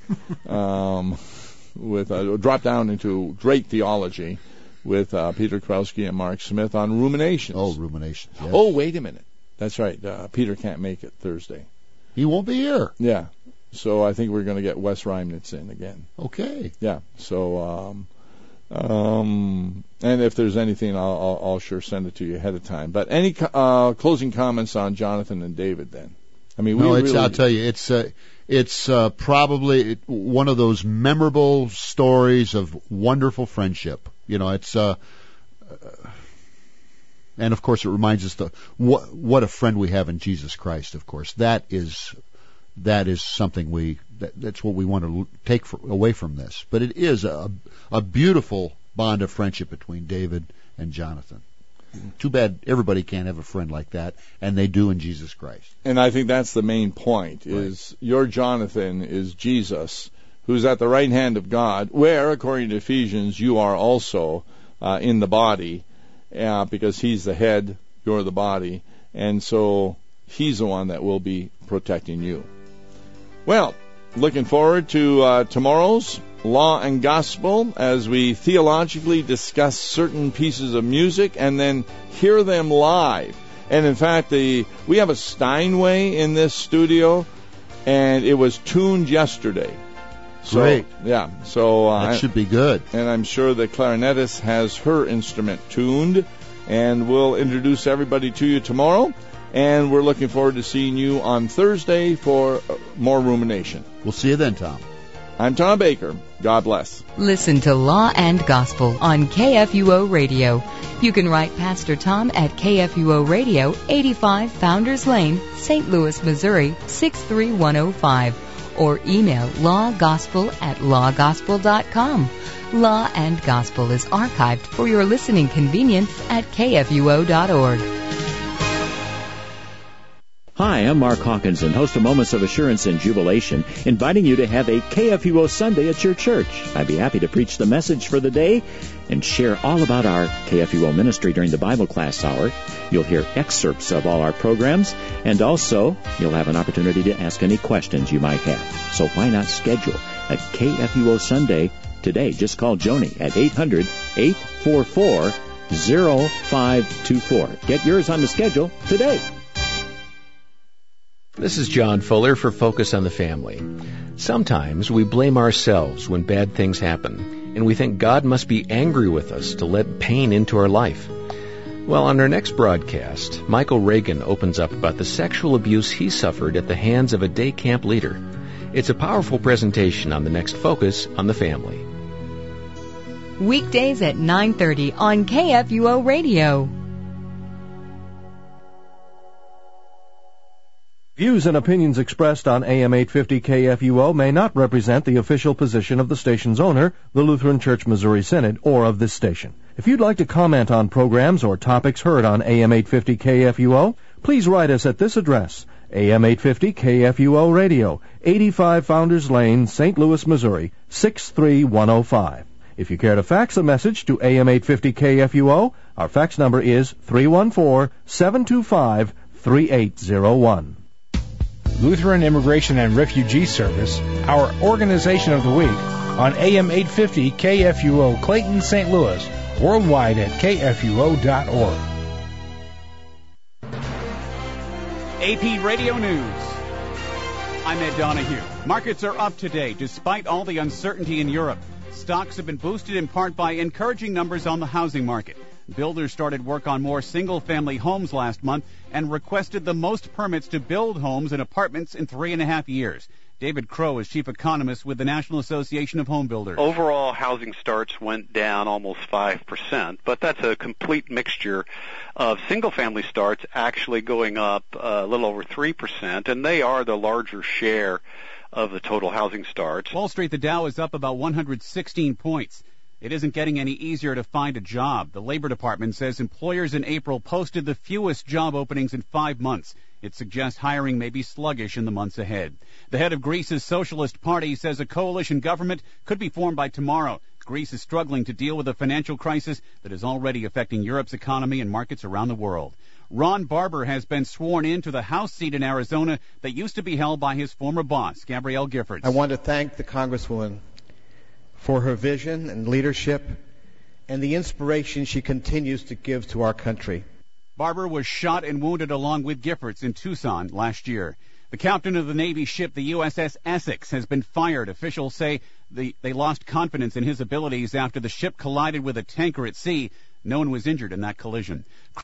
With drop down into great theology with Peter Krauske and Mark Smith on ruminations. Oh, ruminations. Yes. Oh, wait a minute. That's right. Peter can't make it Thursday. He won't be here. Yeah. So I think we're going to get Wes Reimnitz in again. Okay. Yeah. So, and if there's anything, I'll sure send it to you ahead of time. But any closing comments on Jonathan and David then? I'll tell you, it's probably one of those memorable stories of wonderful friendship. It's and of course it reminds us what a friend we have in Jesus Christ. Of course, that is something that's what we want to take away from this. But it is a beautiful bond of friendship between David and Jonathan. Too bad everybody can't have a friend like that, and they do in Jesus Christ. And I think that's the main point, is your Jonathan is Jesus, who's at the right hand of God, where, according to Ephesians, you are also in the body, because he's the head, you're the body, and so he's the one that will be protecting you. Well, looking forward to tomorrow's Law and Gospel as we theologically discuss certain pieces of music and then hear them live. And in fact, we have a Steinway in this studio, and it was tuned yesterday. So, great. Yeah. So that should be good. And I'm sure the clarinetist has her instrument tuned, and we'll introduce everybody to you tomorrow. And we're looking forward to seeing you on Thursday for more rumination. We'll see you then, Tom. I'm Tom Baker. God bless. Listen to Law and Gospel on KFUO Radio. You can write Pastor Tom at KFUO Radio, 85 Founders Lane, St. Louis, Missouri, 63105. Or email lawgospel@lawgospel.com. Law and Gospel is archived for your listening convenience at KFUO.org. Hi, I'm Mark Hawkinson, host of Moments of Assurance and Jubilation, inviting you to have a KFUO Sunday at your church. I'd be happy to preach the message for the day and share all about our KFUO ministry during the Bible class hour. You'll hear excerpts of all our programs, and also you'll have an opportunity to ask any questions you might have. So why not schedule a KFUO Sunday today? Just call Joni at 800-844-0524. Get yours on the schedule today. This is John Fuller for Focus on the Family. Sometimes we blame ourselves when bad things happen, and we think God must be angry with us to let pain into our life. Well, on our next broadcast, Michael Reagan opens up about the sexual abuse he suffered at the hands of a day camp leader. It's a powerful presentation on the next Focus on the Family. Weekdays at 9:30 on KFUO Radio. Views and opinions expressed on AM 850 KFUO may not represent the official position of the station's owner, the Lutheran Church Missouri Synod, or of this station. If you'd like to comment on programs or topics heard on AM 850 KFUO, please write us at this address, AM 850 KFUO Radio, 85 Founders Lane, St. Louis, Missouri, 63105. If you care to fax a message to AM 850 KFUO, our fax number is 314-725-3801. Lutheran Immigration and Refugee Service, our organization of the week, on AM 850 KFUO Clayton, St. Louis, worldwide at kfuo.org. AP Radio News. I'm Ed Donahue. Markets are up today despite all the uncertainty in Europe. Stocks have been boosted in part by encouraging numbers on the housing market. Builders started work on more single-family homes last month and requested the most permits to build homes and apartments in 3.5 years. David Crow is chief economist with the National Association of Home Builders. Overall, housing starts went down almost 5%, but that's a complete mixture of single-family starts actually going up a little over 3%, and they are the larger share of the total housing starts. Wall Street, the Dow is up about 116 points. It isn't getting any easier to find a job. The Labor Department says employers in April posted the fewest job openings in 5 months. It suggests hiring may be sluggish in the months ahead. The head of Greece's Socialist Party says a coalition government could be formed by tomorrow. Greece is struggling to deal with a financial crisis that is already affecting Europe's economy and markets around the world. Ron Barber has been sworn into the House seat in Arizona that used to be held by his former boss, Gabrielle Giffords. I want to thank the Congresswoman for her vision and leadership and the inspiration she continues to give to our country. Barber was shot and wounded along with Giffords in Tucson last year. The captain of the Navy ship, the USS Essex, has been fired. Officials say they lost confidence in his abilities after the ship collided with a tanker at sea. No one was injured in that collision.